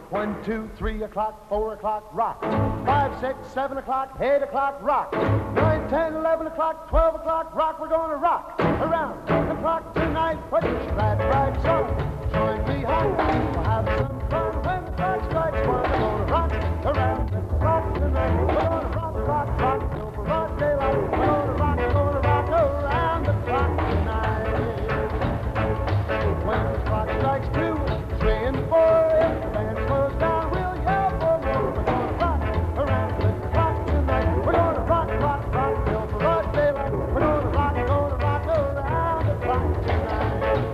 1, 2, 3 o'clock, 4 o'clock, rock. 5, 6, 7 o'clock, 8 o'clock, rock. 9, 10, 11 o'clock, 12 o'clock, rock. We're gonna rock around the clock tonight. Put your glad rags on, join me home. We'll have some fun when the clock strikes 1. We're gonna rock around the clock tonight. We're gonna rock, rock, rock till broad daylight. We're gonna rock around the clock tonight. When the clock strikes 2, 3, and 4, if the band slows down, we'll yell for more. We're gonna rock around the clock tonight. We're gonna rock, rock, rock till broad daylight. We're gonna rock around the clock tonight.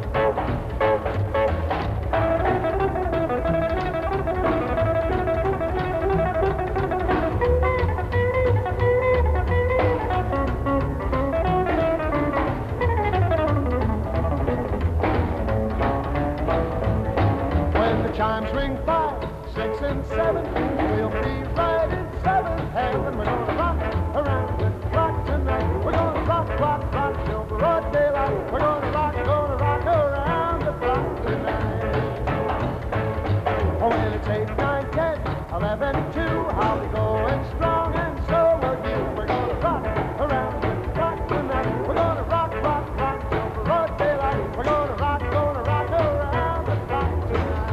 Chimes ring 5, 6, and 7. We'll be right in 7th heaven. We're gonna rock around the clock tonight. We're gonna rock, rock, rock till broad daylight. We're gonna rock around the clock tonight. Oh, when it's 8, 9, 10, 11, 2, I'll be going strong, and so will you. We're gonna rock around the clock tonight. We're gonna rock, rock, rock till broad daylight. We're gonna rock around the clock tonight.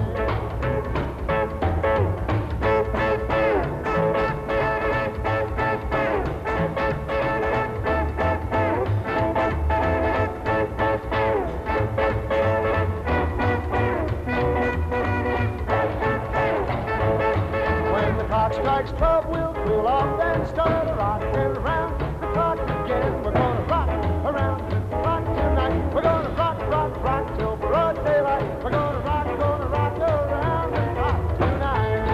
Strikes 12, we'll cool off and start a rockin' around the clock again. We're gonna rock around the clock tonight. We're gonna rock, rock, rock till broad daylight. We're gonna rock around the clock tonight.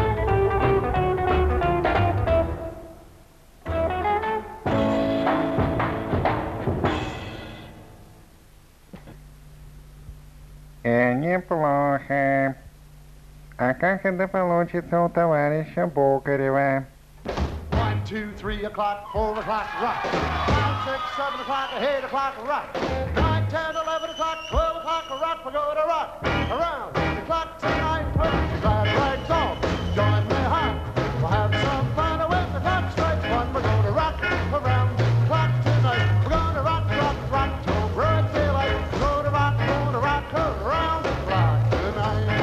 Неплохо. А как это получится у товарища Бокарева? 1, 2, 3 o'clock, 4 o'clock, rock. 5, 6, 7 o'clock, 8 o'clock, rock. 9, 10, 11 o'clock, 12 o'clock, rock. We're gonna rock around the clock tonight. Put your glad rags on, join me high. We'll have some fun when the clock strikes 1. We're gonna rock around the clock tonight. We're gonna rock, rock, rock till broad daylight. We're gonna rock around the clock tonight.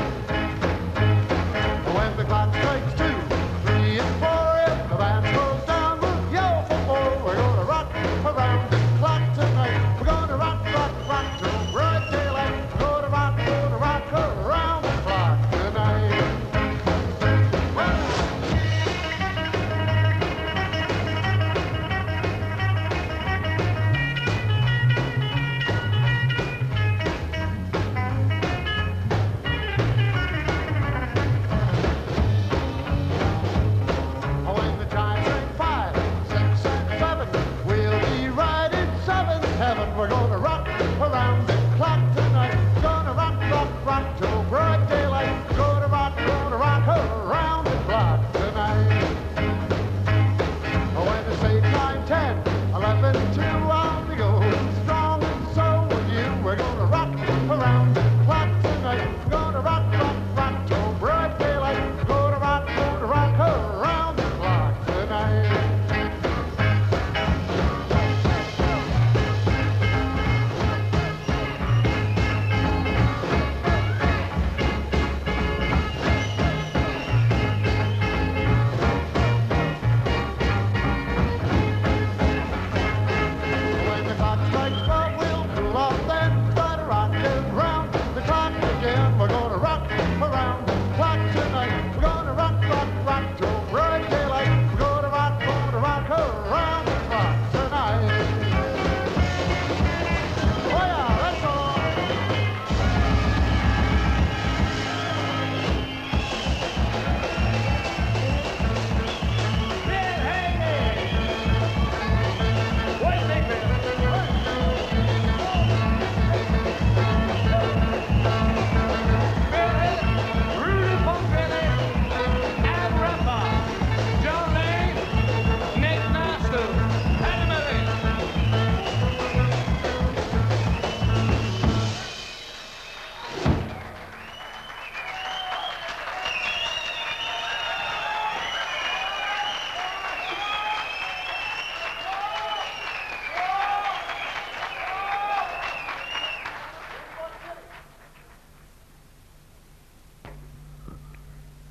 When the clock strikes 2, 3, and 4, if the band slows down, we'll yell for more. We're gonna rock around the clock tonight. We're gonna rock, rock, rock till broad daylight. We're gonna rock around the clock.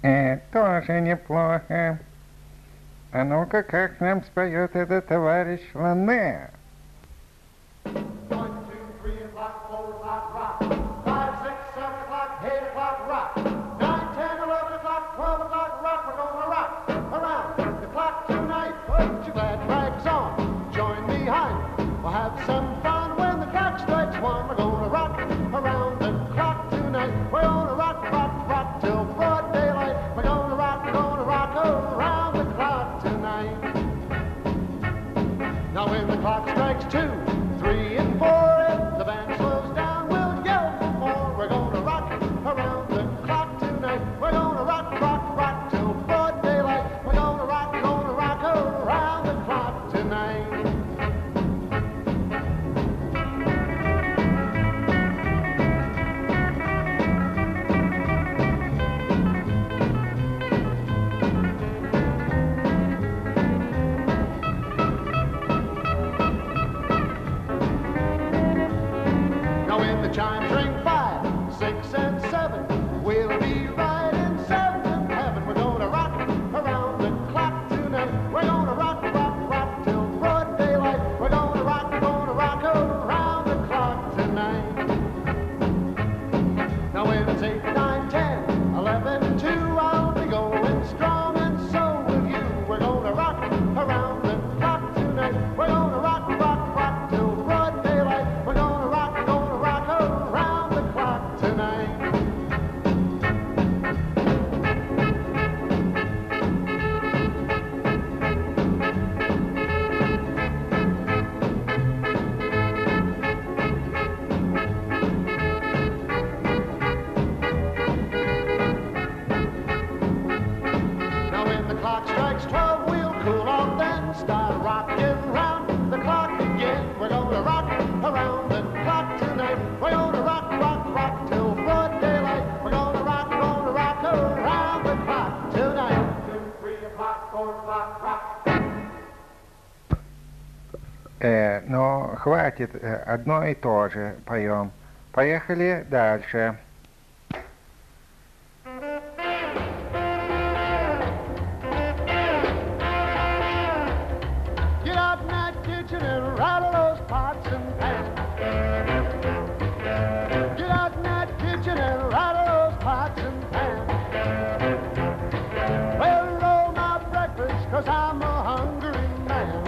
Тоже неплохо. А ну-ка, как нам споет этот товарищ Лане? 1, 2, 3 o'clock, 4 o'clock, rock. 5, 6, 7 o'clock, 8 o'clock, rock. 9, 10, 11 o'clock, 12 o'clock, rock. We're gonna rock around the clock tonight. Put your glad rags on, join me high. We'll have some fun when the clock strikes 1. We're gonna rock around the clock tonight. We're gonna rock, rock, rock till broad daylight. We're gonna rock around the clock tonight. Now when the clock strikes 2, 3, and 4, if the band slows down, we'll yell for more. We're gonna rock around the clock tonight. We're gonna rock, rock, rock till broad daylight. We're gonna rock around the clock tonight. Chimes ring 5, 6, and 7. We'll be right in 7th heaven. We're gonna rock around the clock tonight. We're gonna rock, rock, rock till broad daylight. We're gonna rock around the clock tonight. Now when it's 8, 9, 10, 11, 2, I'll be going strong, and so will you. We're gonna rock around the clock tonight. We're gonna rock, rock, rock till broad daylight. We're gonna rock around the clock tonight. Now when the clock strikes 12, we'll cool off then, start rocking round the clock again. We're gonna rock around the clock tonight. We're gonna rock, rock, rock till broad daylight. We're gonna rock around the clock tonight. 2, 3 o'clock, 4 o'clock, rock. Ну, хватит, одно и то же поем. Поехали дальше. Get out in that kitchen and rattle those pots and pans. Get out in that kitchen and rattle those pots and pans. Well, roll my breakfast, 'cause I'm a hungry man.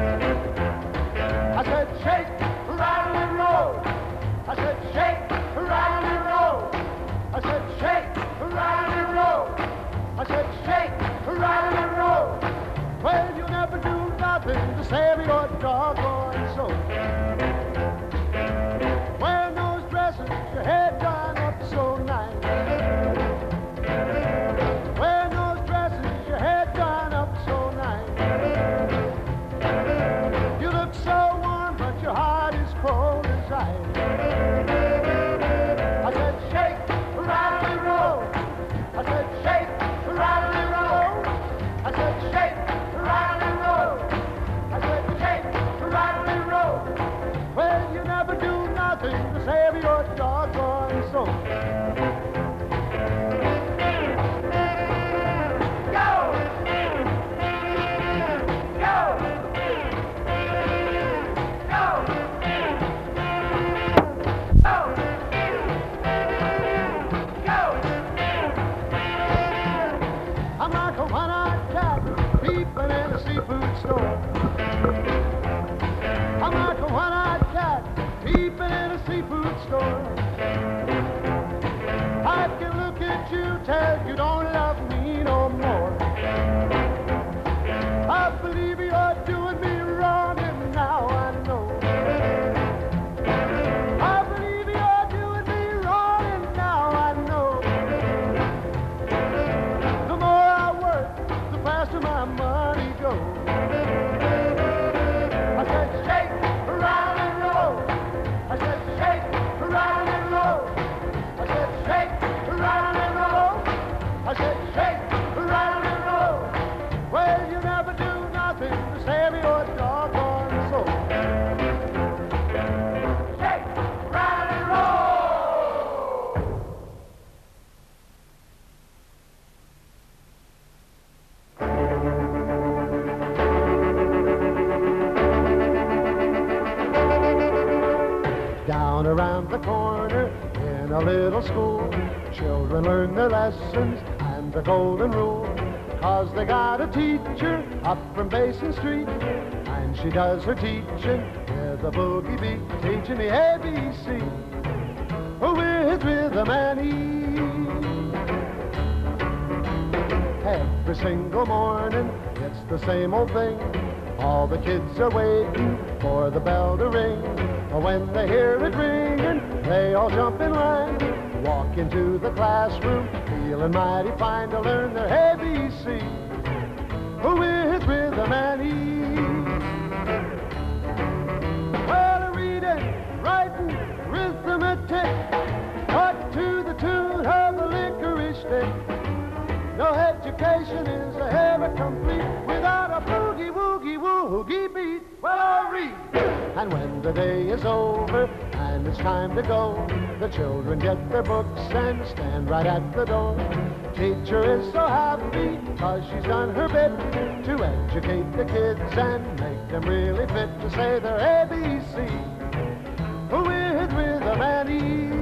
I said shake, rattle and roll. I said shake, rattle and roll. I said shake, rattle and roll. I said shake, rattle and roll. Well, you never do nothing to save your doggone soul. Wearing those dresses, your head done up so nice. Wearing those dresses, your head done up so nice. You look so warm, but your heart is cold as ice. I said shake, rattle and roll. I said shake, rattle and roll. I said shake, rattle and roll. I said shake, rattle and roll. Well, you never do nothing to save your doggone soul. Go! Go! Go! Go! Go! I'm like a one-eyed cat peeping in a seafood store. I'm like a one-eyed cat peeping in a seafood store. I can look at you, tell you don't love me no more. I believe you're doing me wrong, and now I know. I believe you're doing me wrong, and now I know. The more I work, the faster my money goes. I said shake, rattle and roll. I said shake, rattle and roll. I said shake, rattle and roll. I around the corner in a little school. Children learn their lessons and the golden rule, 'cause they got a teacher up from Basin Street, and she does her teaching with a boogie beat, teaching the ABC with rhythm and ease. Every single morning, it's the same old thing. All the kids are waiting for the bell to ring. When they hear it ringing, they all jump in line, walk into the classroom, feeling mighty fine to learn their ABC with rhythm and ease. Well, reading, writing, arithmetic, taught to the tune of a licorice stick. No education is ever complete without a boogie woogie woogie beat. Well, I'll read. And when the day is over and it's time to go, the children get their books and stand right at the door. Teacher is so happy 'cause she's done her bit to educate the kids and make them really fit to say their ABC with rhythm and ease.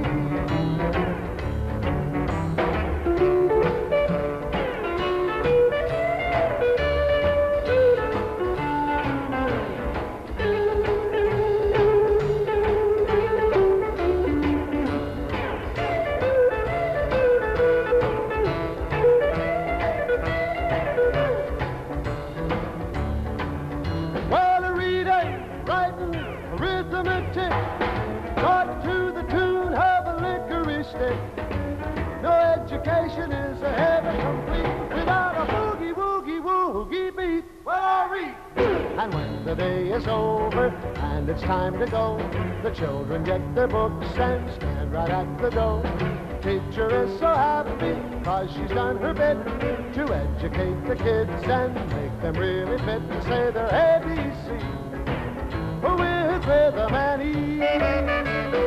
Taught to the tune of a licorice stick. No education is ever complete without a boogie woogie woogie beat. Well, I'll read. And when the day is over and it's time to go, the children get their books and stand right at the door. Teacher is so happy 'cause she's done her bit to educate the kids and make them really fit to say their ABC with rhythm and ease.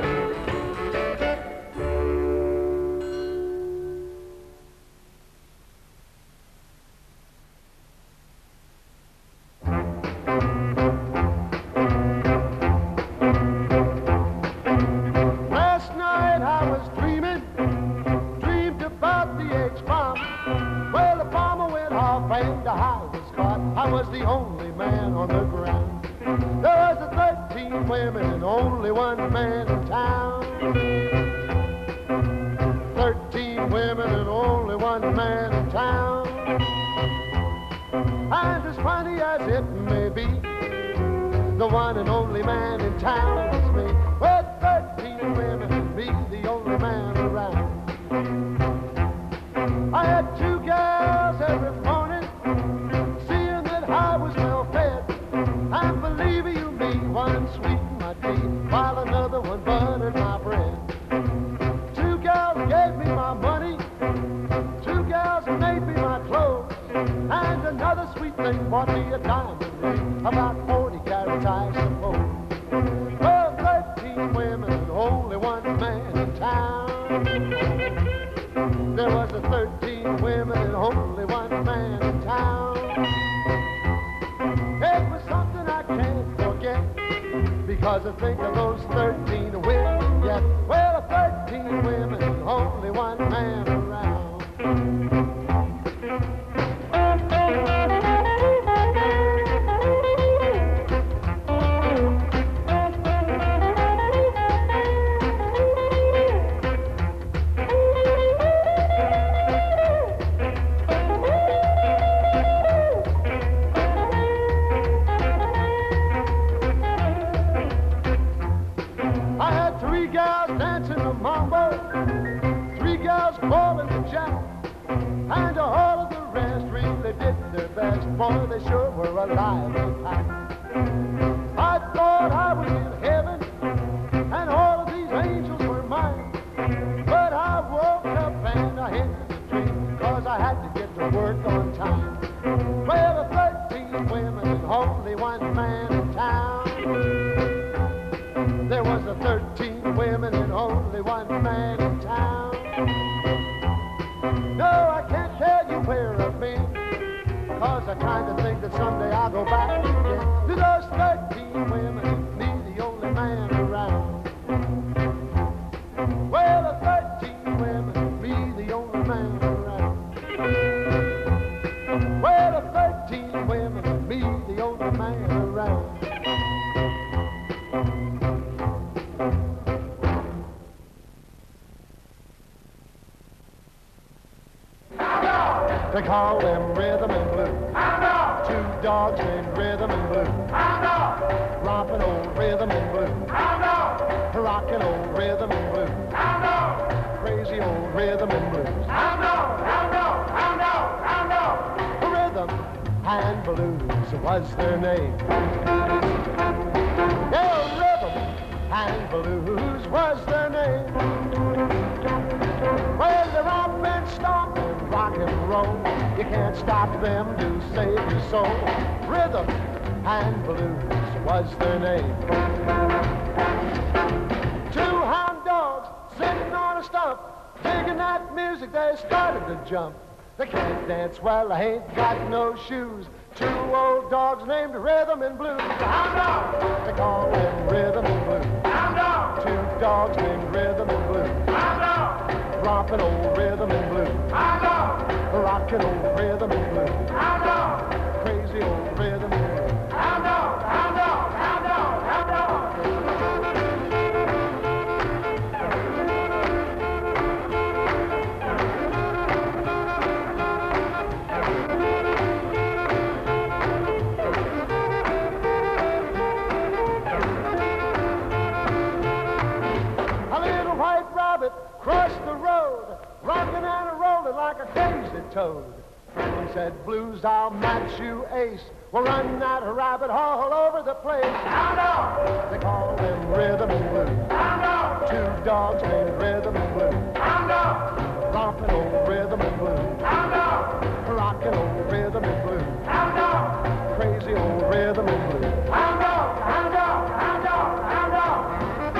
Last night I was dreamed about the H-bomb. Well, the bomber went off and I was caught. I was the only man on the ground. There was 13 women and only one man in town. 13 women and only one man in town. And as funny as it may be, the one and only man in town is me. With 13 women and me, the only man around. I had 2 gals every morning, seeing that I was well fed. And believe you me, one sweetened my tea, while another one buttered my bread. 2 gals gave me my money, 2 gals made me my clothes, and another sweet thing bought me a diamond ring, about 40 carats I suppose. Well, 13 women and only one man in town. There was 13 women and only one man in town. It was something I can't forget, because I think of those 13 women yet. Well, 13 women and only one man around. I had 3 gals dancing the mambo, 3 gals bowling the jack, and all of the rest really did their best. Boy, they sure were a lively pack. I thought I was in heaven, and all of these angels were mine. But I woke up and I had a dream, 'cause I had to get to work on time. Well, 13 women and only one man in town. There was 13 women and only one man in town. No, I can't tell you where I've been, 'cause I kind of think that someday I'll go back again to those 13 women and me, the only man around. They call them rhythm and blues. Hound dog. Two dogs named Rhythm and Blues. Hound dog. Romping old Rhythm and Blues. Hound dog. Rocking old Rhythm and Blues. Hound dog. Crazy old Rhythm and Blues. Hound dog. Hound dog. Hound dog. Hound dog. Rhythm and Blues was their name. Yeah, Rhythm and Blues was their name. Well, they're up and stomping, rock and roll. You can't stop them to save your soul. Rhythm and Blues was their name. Two hound dogs sitting on a stump, digging that music, they started to jump. They can't dance well, they ain't got no shoes. Two old dogs named Rhythm and Blues. Hound dog. They call them Rhythm and Blues. Hound dog. Two dogs named Rhythm and Blues. Hound dog. Romping old Rhythm and Blues. Hound dog. Rocking old Rhythm and Blues. Hound dog. Crazy old Rhythm and Blues. Hound dog. Hound dog. Hound dog. Hound dog. Crossed the road, rocking and a-rolling like a crazy toad. He said, Blues, I'll match you ace. We'll run that rabbit all over the place. Hound dog. They call them Rhythm and Blues. Hound dog. Two dogs named Rhythm and Blues. Hound dog. Romping old Rhythm and Blues. Hound dog. Rocking old Rhythm and Blues. Hound dog. Crazy old Rhythm and Blues. Hound dog. Hound dog. Hound dog. Hound dog.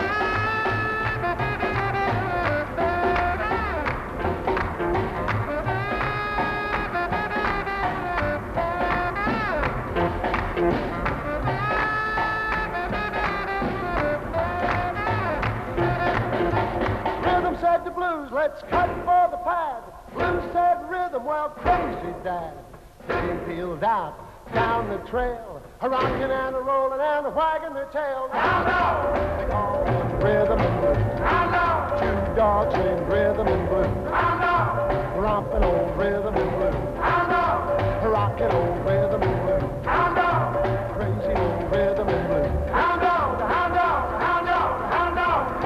Said the Blues, let's cut for the pad. Blues said Rhythm, well, crazy dad. They peeled out down the trail, a-rocking and a-rolling and a-wagging their tail. Hound dog. They call them Rhythm and Blues. Hound dog. Two dogs named Rhythm and Blues. Hound dog. Romping old Rhythm and Blues. Hound dog. Rocking old Rhythm and Blues. Hound dog. Crazy old Rhythm and Blues. Hound dog. Hound dog. Hound dog. Hound dog.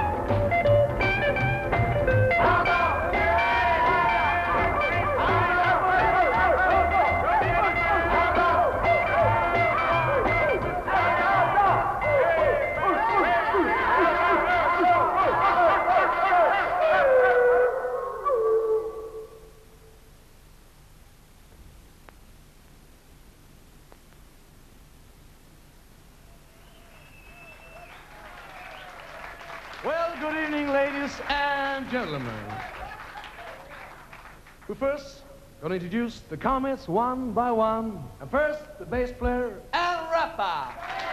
Well, good evening, ladies and gentlemen. We first going to introduce the Comets one by one. And first, the bass player, Al Rappa.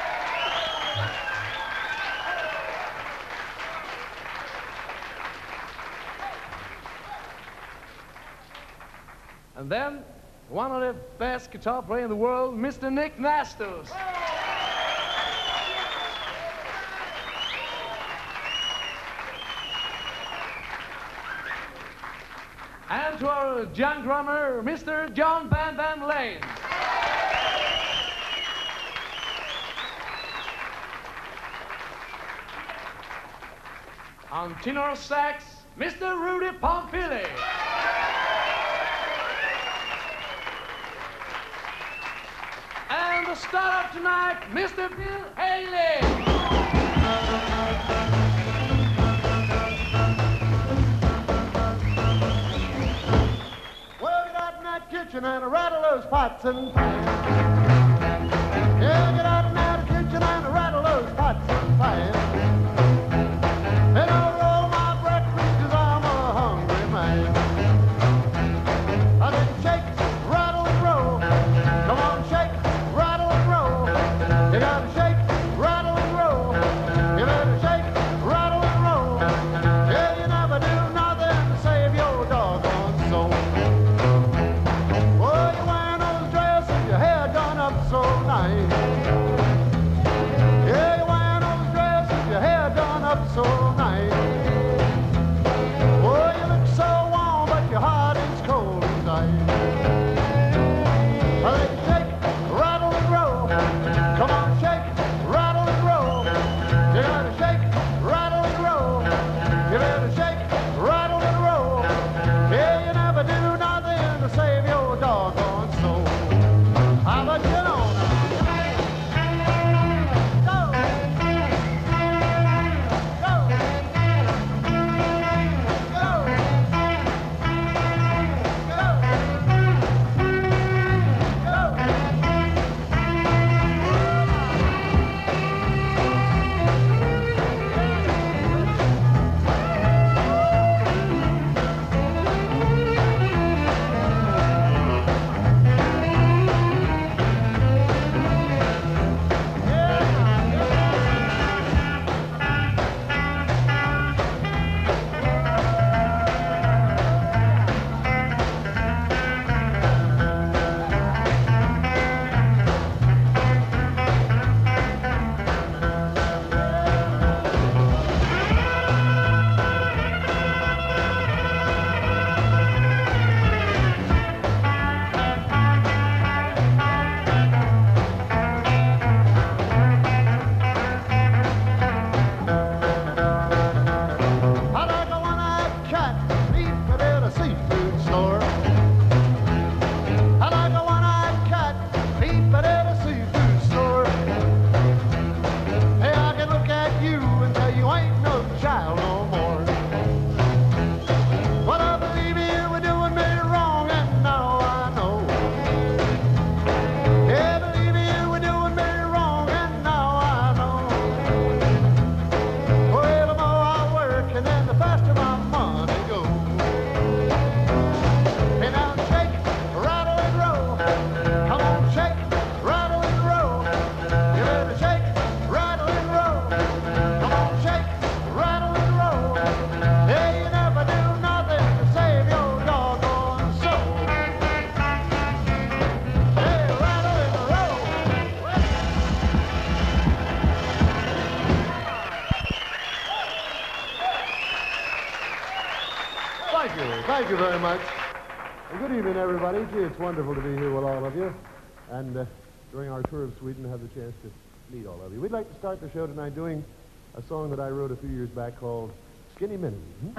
And then, one of the best guitar players in the world, Mr. Nick Nastos. And to our young drummer, Mr. John Van Van Lane. On tenor sax, Mr. Rudy Pompili. And the star of tonight, Mr. Bill Haley. Kitchen and rattle those pots and pans. Yeah, get out in that kitchen and rattle those pots and pans. And I'll roll my breakfast 'cause I'm a hungry man. I didn't shake, rattle and roll. Come on, shake, rattle and roll. You gotta shake, rattle and roll. You better shake, rattle and roll. Yeah, you never do nothing to save your doggone soul. So nice. Yeah, you're wearing those dresses, your hair you very much. And good evening, everybody. Gee, it's wonderful to be here with all of you. And during our tour of Sweden, have the chance to meet all of you. We'd like to start the show tonight doing a song that I wrote a few years back called Skinny Minnie.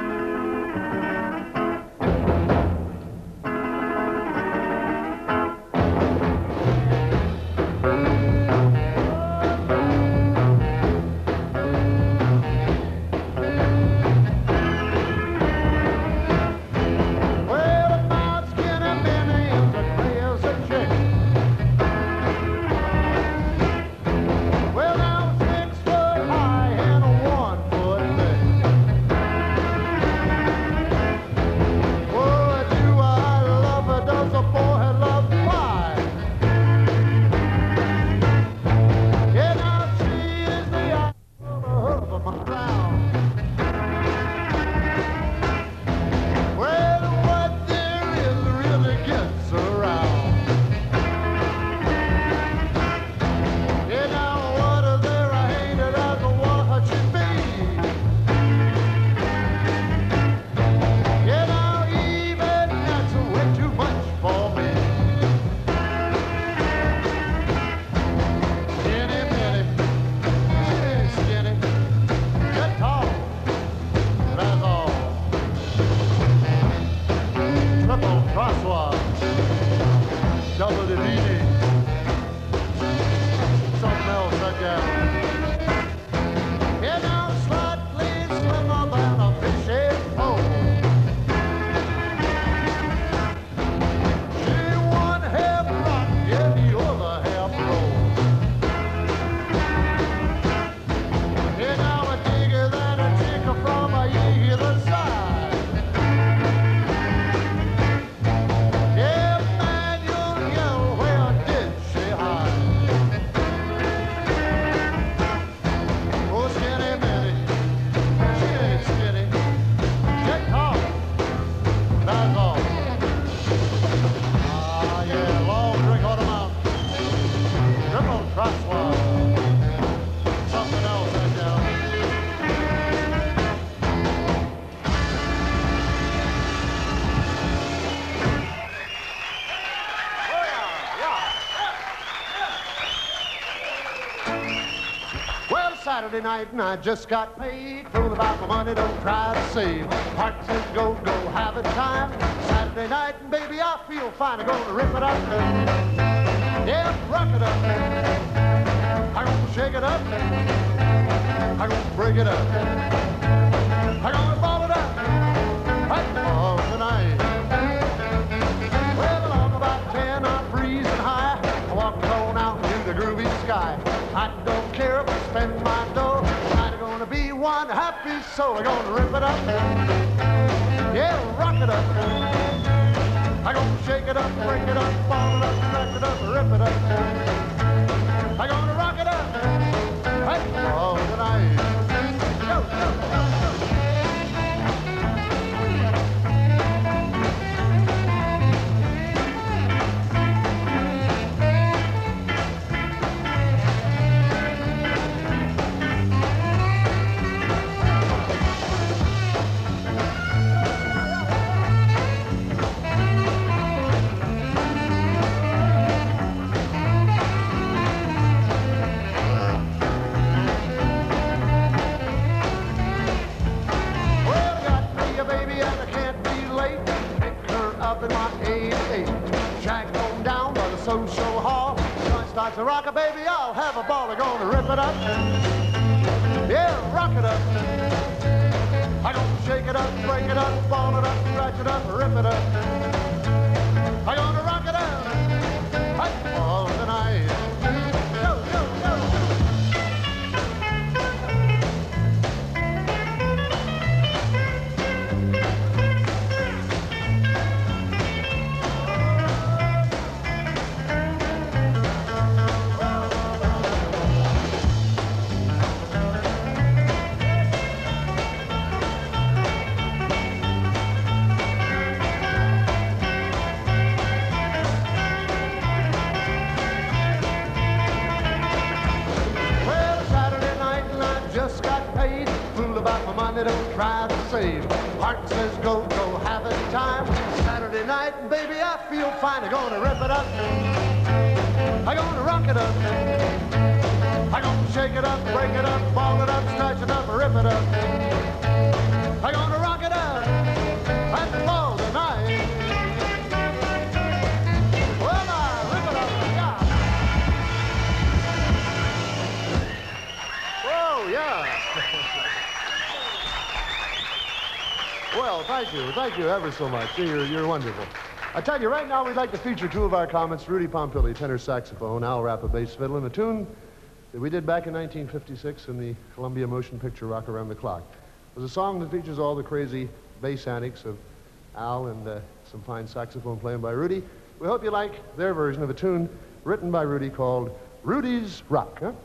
Saturday night and I just got paid. Fool about my money, don't try to save. Heart says go, go, have a time. Saturday night and baby I feel fine. I'm gonna rip it up. Yeah, rock it up. I'm gonna shake it up. I'm gonna break it up. I'm gonna ball it up. Oh, tonight. Well, along about 10, I'm freezing high. I walked on out into the groovy sky. I don't care if I spend my dough. I'm gonna be one happy soul. I'm gonna rip it up. Yeah, rock it up. I'm gonna shake it up, break it up, ball it up, crack it up, rip it up. I'm gonna rock it up. Hey, all tonight. Go, go, go, go. Social hall. Joint starts to rock, baby, I'll have a ball. I'm gonna rip it up. Yeah, rock it up. I'm gonna shake it up, break it up, ball it up, scratch it up, rip it up. I'm gonna rock it up. Hey, all tonight. Go, go, go. money don't try to save. Heart says go, go, have a time. Saturday night, baby, I feel fine. I'm gonna rip it up. I'm gonna rock it up. I'm gonna shake it up, break it up, ball it up, stretch it up, rip it up. I'm gonna rock it up and ball tonight. Well, I rip it up, yeah. Whoa, yeah. Well, thank you ever so much. You're wonderful. I tell you, right now we'd like to feature two of our comments, Rudy Pompili, tenor saxophone, Al Rappa, bass fiddle, and a tune that we did back in 1956 in the Columbia motion picture Rock Around the Clock. It was a song that features all the crazy bass antics of Al and some fine saxophone playing by Rudy. We hope you like their version of a tune written by Rudy called Rudy's Rock. Huh?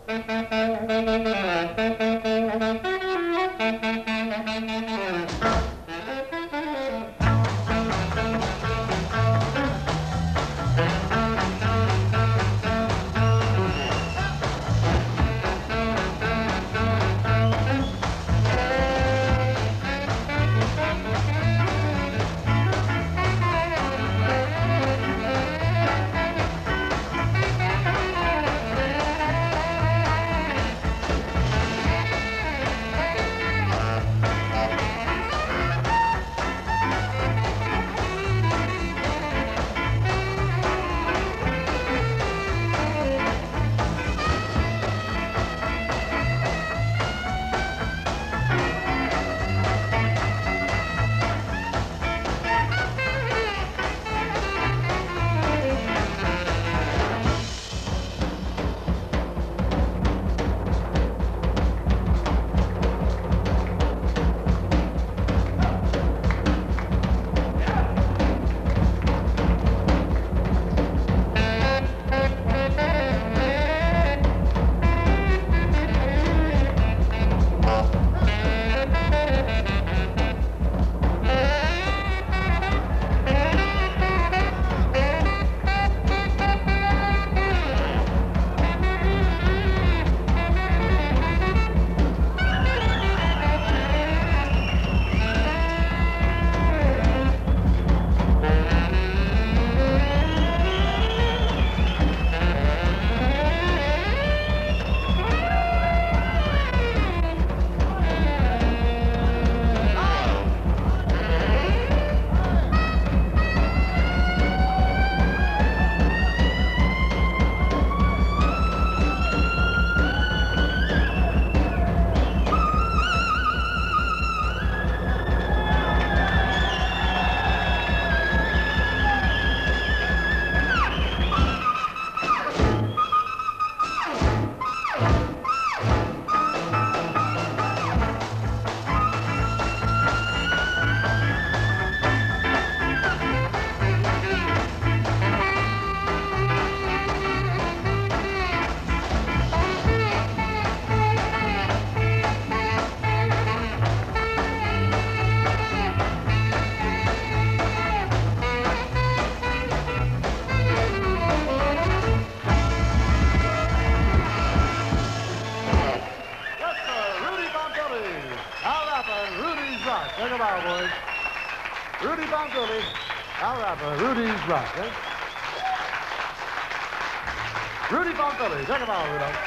Check them out, boys. Rudy Pompili, Al Rappa, Rudy's Rock, eh? Rudy Pompili, check them out, Rudolph.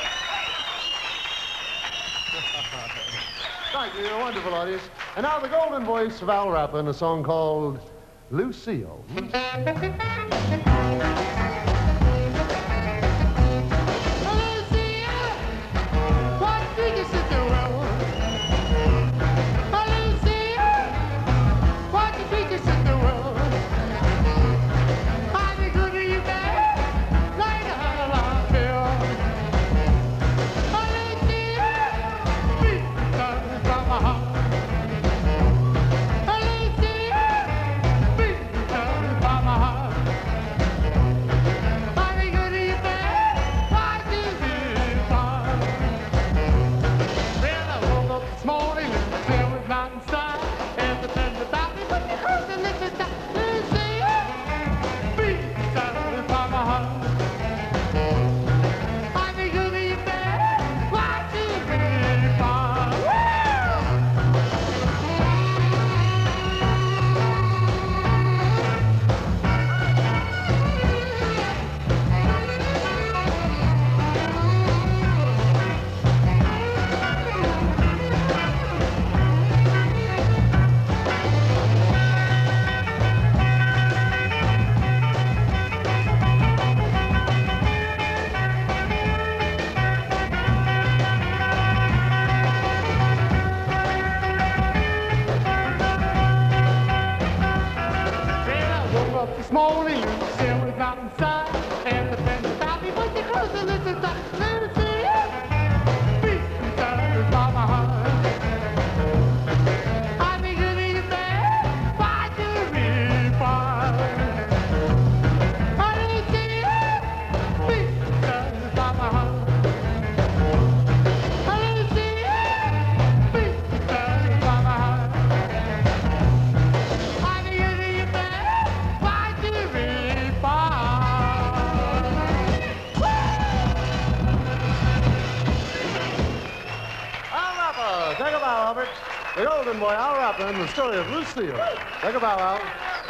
Thank you, you're a wonderful audience. And now the golden voice of Al Rappa in a song called Lucille. only Lucille was not inside. And the friends found me, but they closed the little time. Let me see it. Peace and sadness by my heart. I think you need a man. Why do you really fight? I didn't see it. Peace and sadness by my heart. I didn't see it. Peace and sadness by my heart. I think you need a man. Why do you really fight? Al Rappa, take a bow, Albert. The Golden Boy, Al Rappa, and the story of Lucille. Take a bow, Al.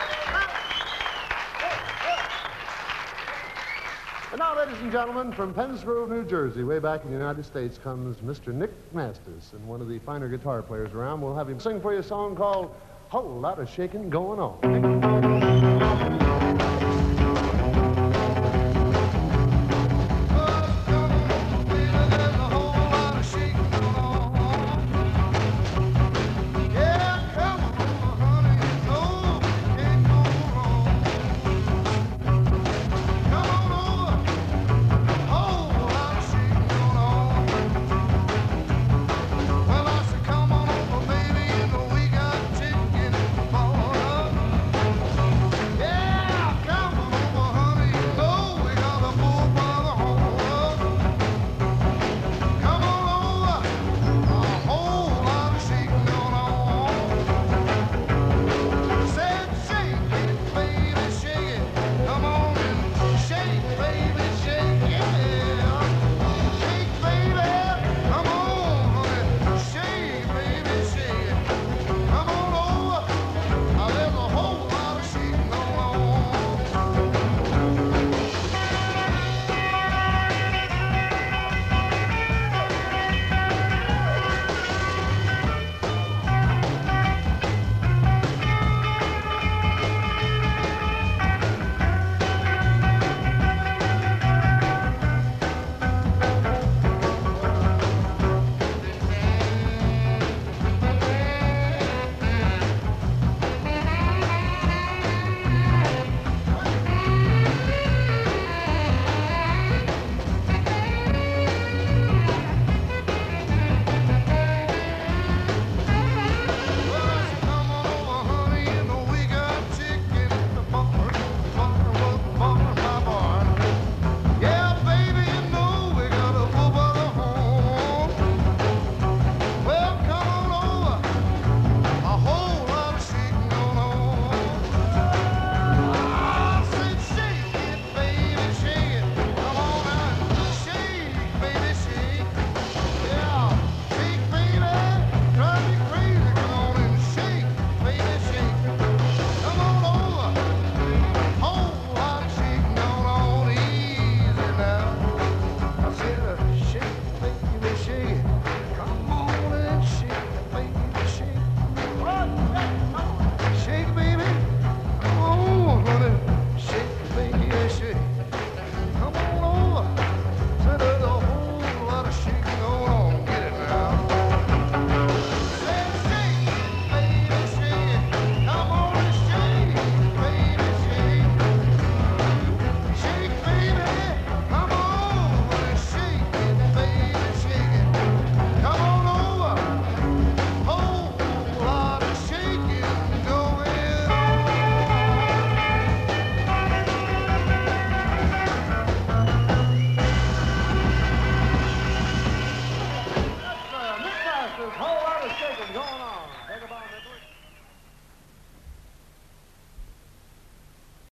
And now, ladies and gentlemen, from Penns Grove, New Jersey, way back in the United States, comes Mr. Nick Mastis, and one of the finer guitar players around. We'll have him sing for you a song called Whole Lot of Shaking Going On.